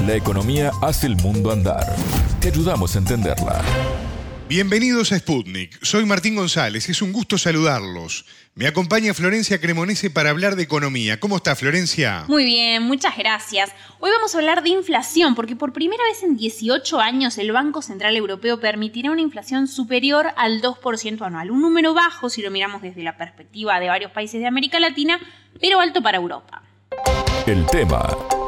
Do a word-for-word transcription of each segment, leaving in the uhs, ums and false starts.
La economía hace el mundo andar. Te ayudamos a entenderla. Bienvenidos a Sputnik. Soy Martín González. Es un gusto saludarlos. Me acompaña Florencia Cremonese para hablar de economía. ¿Cómo está, Florencia? Muy bien, muchas gracias. Hoy vamos a hablar de inflación, porque por primera vez en dieciocho años el Banco Central Europeo permitirá una inflación superior al dos por ciento anual. Un número bajo si lo miramos desde la perspectiva de varios países de América Latina, pero alto para Europa. El tema.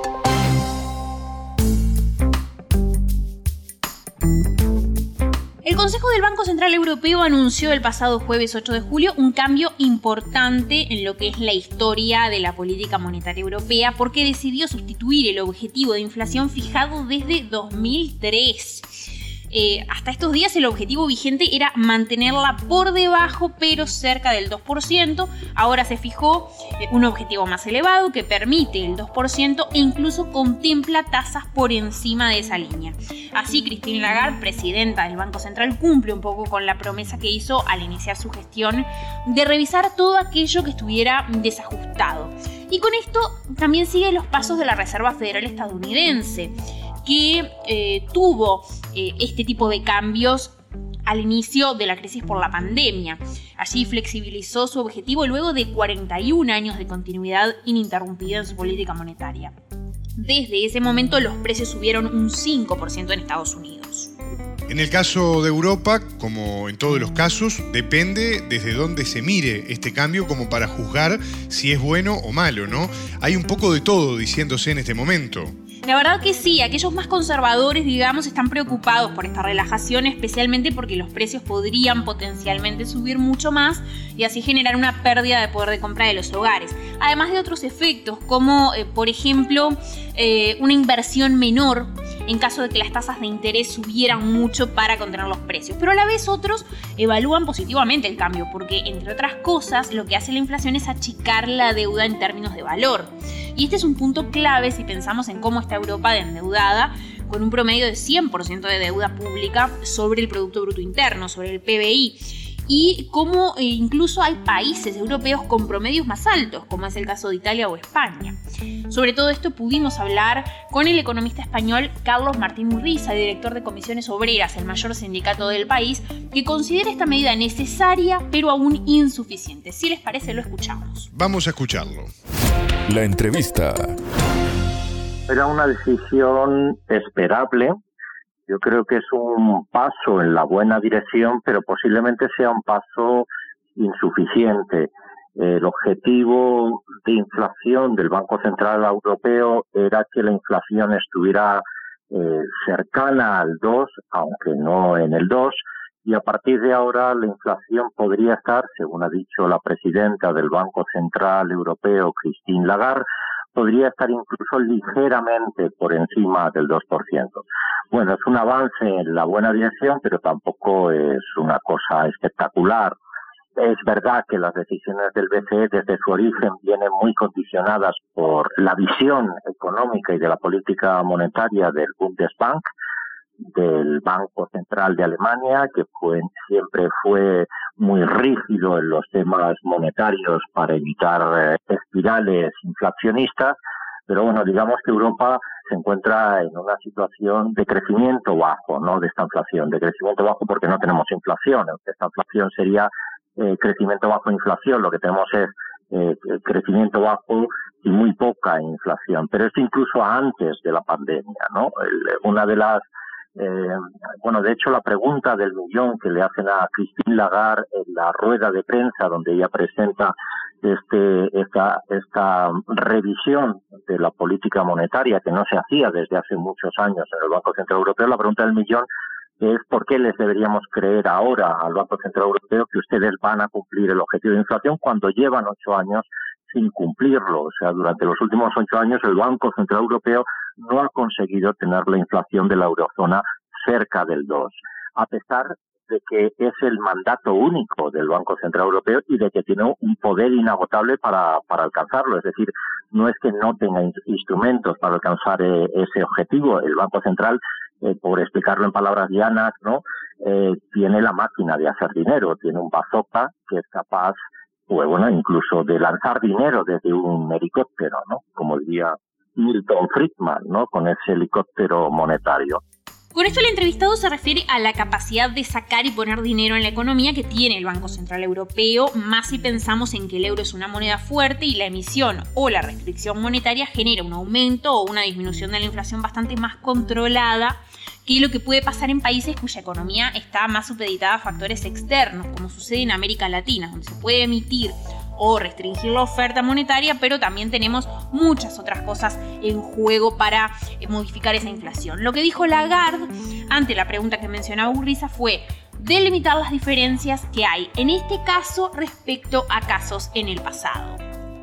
El Consejo del Banco Central Europeo anunció el pasado jueves ocho de julio un cambio importante en lo que es la historia de la política monetaria europea, porque decidió sustituir el objetivo de inflación fijado desde dos mil tres. Eh, hasta estos días el objetivo vigente era mantenerla por debajo pero cerca del dos por ciento. Ahora se fijó eh, un objetivo más elevado que permite el dos por ciento e incluso contempla tasas por encima de esa línea. Así, Christine Lagarde, presidenta del Banco Central, cumple un poco con la promesa que hizo al iniciar su gestión de revisar todo aquello que estuviera desajustado. Y con esto también sigue los pasos de la Reserva Federal estadounidense, que eh, tuvo eh, este tipo de cambios al inicio de la crisis por la pandemia. Allí flexibilizó su objetivo luego de cuarenta y un años de continuidad ininterrumpida en su política monetaria. Desde ese momento los precios subieron un cinco por ciento en Estados Unidos. En el caso de Europa, como en todos los casos, depende desde dónde se mire este cambio como para juzgar si es bueno o malo, ¿no? Hay un poco de todo diciéndose en este momento. La verdad que sí, aquellos más conservadores, digamos, están preocupados por esta relajación, especialmente porque los precios podrían potencialmente subir mucho más y así generar una pérdida de poder de compra de los hogares. Además de otros efectos, como eh, por ejemplo eh, una inversión menor en caso de que las tasas de interés subieran mucho para contener los precios. Pero a la vez otros evalúan positivamente el cambio, porque entre otras cosas lo que hace la inflación es achicar la deuda en términos de valor. Y este es un punto clave si pensamos en cómo está Europa de endeudada, con un promedio de cien por ciento de deuda pública sobre el Producto Bruto Interno, sobre el P B I. Y cómo eh, incluso hay países europeos con promedios más altos, como es el caso de Italia o España. Sobre todo esto pudimos hablar con el economista español Carlos Martín Urriza, director de Comisiones Obreras, el mayor sindicato del país, que considera esta medida necesaria pero aún insuficiente. Si les parece, lo escuchamos. Vamos a escucharlo. La entrevista. Era una decisión esperable. Yo creo que es un paso en la buena dirección, pero posiblemente sea un paso insuficiente. El objetivo de inflación del Banco Central Europeo era que la inflación estuviera eh, cercana al dos, aunque no en el dos, y a partir de ahora la inflación podría estar, según ha dicho la presidenta del Banco Central Europeo, Christine Lagarde, podría estar incluso ligeramente por encima del dos por ciento. Bueno, es un avance en la buena dirección, pero tampoco es una cosa espectacular. Es verdad que las decisiones del B C E desde su origen vienen muy condicionadas por la visión económica y de la política monetaria del Bundesbank, del Banco Central de Alemania, que fue, siempre fue muy rígido en los temas monetarios para evitar eh, espirales inflacionistas, pero bueno, digamos que Europa se encuentra en una situación de crecimiento bajo, no de esta inflación, de crecimiento bajo porque no tenemos inflación. Esta inflación sería eh, crecimiento bajo inflación, lo que tenemos es eh, crecimiento bajo y muy poca inflación, pero esto incluso antes de la pandemia, ¿no? El, una de las Eh, bueno, de hecho, la pregunta del millón que le hacen a Christine Lagarde en la rueda de prensa donde ella presenta este esta esta revisión de la política monetaria que no se hacía desde hace muchos años en el Banco Central Europeo, la pregunta del millón es ¿por qué les deberíamos creer ahora al Banco Central Europeo que ustedes van a cumplir el objetivo de inflación cuando llevan ocho años sin cumplirlo? O sea, durante los últimos ocho años el Banco Central Europeo no ha conseguido tener la inflación de la eurozona cerca del dos, a pesar de que es el mandato único del Banco Central Europeo y de que tiene un poder inagotable para, para alcanzarlo. Es decir, no es que no tenga in- instrumentos para alcanzar eh, ese objetivo. El Banco Central, eh, por explicarlo en palabras llanas, ¿no? Eh, tiene la máquina de hacer dinero, tiene un bazooka que es capaz, pues bueno, incluso de lanzar dinero desde un helicóptero, ¿no? Como diría Milton Friedman, ¿no? Con ese helicóptero monetario. Con esto el entrevistado se refiere a la capacidad de sacar y poner dinero en la economía que tiene el Banco Central Europeo, más si pensamos en que el euro es una moneda fuerte y la emisión o la restricción monetaria genera un aumento o una disminución de la inflación bastante más controlada que lo que puede pasar en países cuya economía está más supeditada a factores externos, como sucede en América Latina, donde se puede emitir o restringir la oferta monetaria, pero también tenemos muchas otras cosas en juego para eh, modificar esa inflación. Lo que dijo Lagarde ante la pregunta que mencionaba Urriza fue delimitar las diferencias que hay en este caso respecto a casos en el pasado.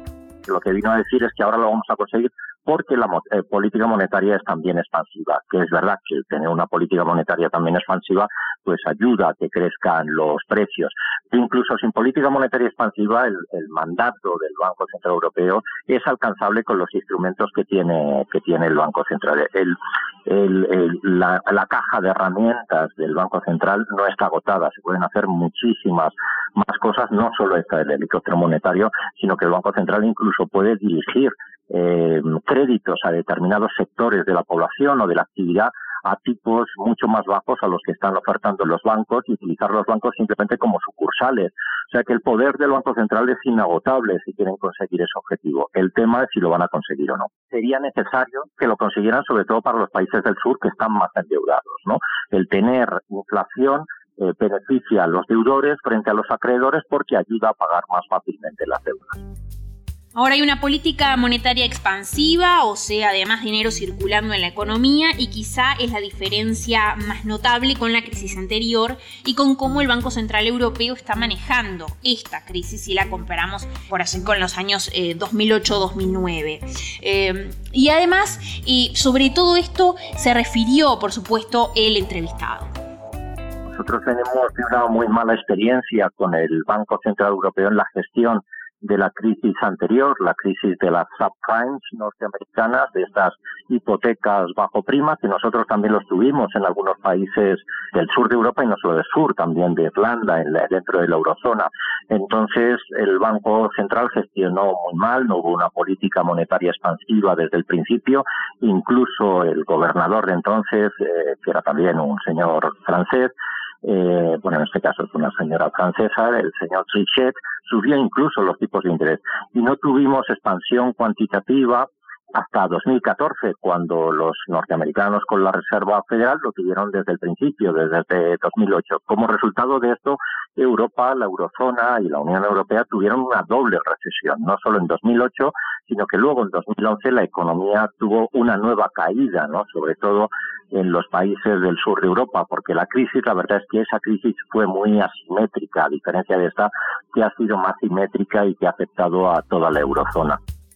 Lo que vino a decir es que ahora lo vamos a conseguir porque la eh, política monetaria es también expansiva, que es verdad que tener una política monetaria también expansiva pues ayuda a que crezcan los precios. Incluso sin política monetaria expansiva, el, el mandato del Banco Central Europeo es alcanzable con los instrumentos que tiene que tiene el Banco Central. El, el, el, la, la caja de herramientas del Banco Central no está agotada, se pueden hacer muchísimas más cosas, no solo esta del helicóptero monetario, sino que el Banco Central incluso puede dirigir eh, créditos a determinados sectores de la población o de la actividad a tipos mucho más bajos a los que están ofertando los bancos y utilizar los bancos simplemente como sucursales. O sea que el poder del Banco Central es inagotable si quieren conseguir ese objetivo. El tema es si lo van a conseguir o no. Sería necesario que lo consiguieran sobre todo para los países del sur que están más endeudados, ¿no? El tener inflación eh, beneficia a los deudores frente a los acreedores porque ayuda a pagar más fácilmente las deudas. Ahora hay una política monetaria expansiva, o sea, además dinero circulando en la economía, y quizá es la diferencia más notable con la crisis anterior y con cómo el Banco Central Europeo está manejando esta crisis si la comparamos por así con los años eh, dos mil ocho dos mil nueve. Eh, y además, eh, sobre todo esto se refirió, por supuesto, el entrevistado. Nosotros tenemos una muy mala experiencia con el Banco Central Europeo en la gestión de la crisis anterior, la crisis de las subprimes norteamericanas, de estas hipotecas bajo prima, que nosotros también los tuvimos en algunos países del sur de Europa y no solo del sur, también de Irlanda, en la, dentro de la eurozona. Entonces, el Banco Central gestionó muy mal, no hubo una política monetaria expansiva desde el principio, incluso el gobernador de entonces, eh, que era también un señor francés, Eh, bueno, en este caso es una señora francesa, el señor Trichet, subió incluso los tipos de interés. Y no tuvimos expansión cuantitativa hasta dos mil catorce, cuando los norteamericanos con la Reserva Federal lo tuvieron desde el principio, desde dos mil ocho. Como resultado de esto, Europa, la eurozona y la Unión Europea tuvieron una doble recesión, no solo en dos mil ocho, sino que luego en dos mil once la economía tuvo una nueva caída, ¿no? Sobre todo en los países del sur de Europa, porque la crisis, la verdad es que esa crisis fue muy asimétrica, a diferencia de esta que ha sido más simétrica y que ha afectado a toda la eurozona.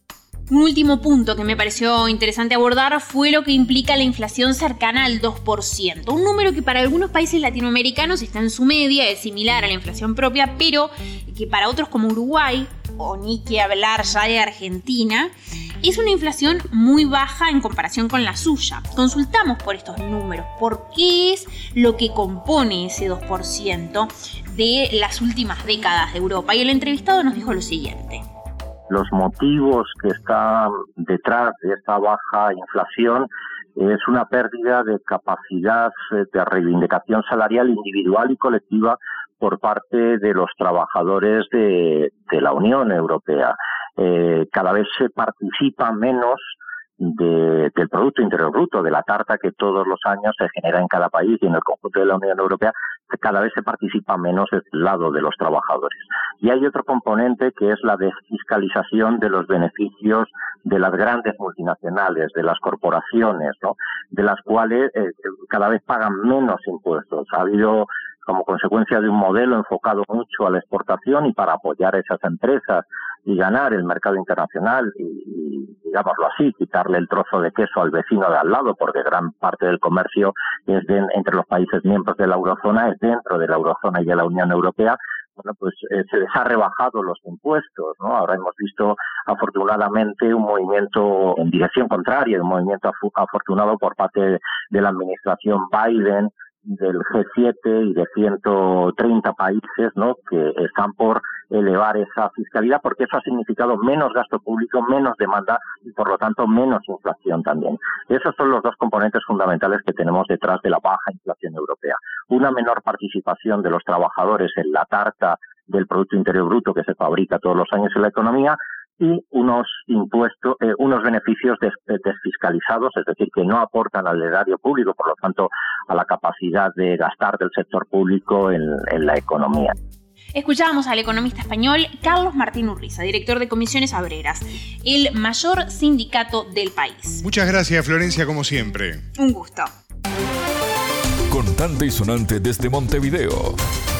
Un último punto que me pareció interesante abordar fue lo que implica la inflación cercana al dos por ciento, un número que para algunos países latinoamericanos está en su media, es similar a la inflación propia, pero que para otros como Uruguay, o ni que hablar ya de Argentina, es una inflación muy baja en comparación con la suya. Consultamos por estos números, por qué es lo que compone ese dos por ciento de las últimas décadas de Europa, y el entrevistado nos dijo lo siguiente. Los motivos que están detrás de esta baja inflación es una pérdida de capacidad de reivindicación salarial individual y colectiva por parte de los trabajadores de, de la Unión Europea. Eh, cada vez se participa menos de, del Producto Interior Bruto, de la tarta que todos los años se genera en cada país y en el conjunto de la Unión Europea, cada vez se participa menos del lado de los trabajadores. Y hay otro componente que es la desfiscalización de los beneficios de las grandes multinacionales, de las corporaciones, ¿no? De las cuales eh, cada vez pagan menos impuestos. Ha habido, como consecuencia de un modelo enfocado mucho a la exportación y para apoyar a esas empresas y ganar el mercado internacional y, y, digámoslo así, quitarle el trozo de queso al vecino de al lado, porque gran parte del comercio es de, entre los países miembros de la eurozona, es dentro de la eurozona y de la Unión Europea. Bueno, pues eh, se les ha rebajado los impuestos, ¿no? Ahora hemos visto, afortunadamente, un movimiento en dirección contraria, un movimiento afu- afortunado por parte de, de la administración Biden, del G siete y de ciento treinta países, ¿no?, que están por elevar esa fiscalidad, porque eso ha significado menos gasto público, menos demanda y, por lo tanto, menos inflación también. Esos son los dos componentes fundamentales que tenemos detrás de la baja inflación europea. Una menor participación de los trabajadores en la tarta del Producto Interior Bruto que se fabrica todos los años en la economía, y unos impuestos, eh, unos beneficios des, desfiscalizados, es decir, que no aportan al erario público, por lo tanto, a la capacidad de gastar del sector público en, en la economía. Escuchábamos al economista español Carlos Martín Urriza, director de Comisiones Obreras, el mayor sindicato del país. Muchas gracias, Florencia, como siempre. Un gusto. Contante y sonante desde Montevideo.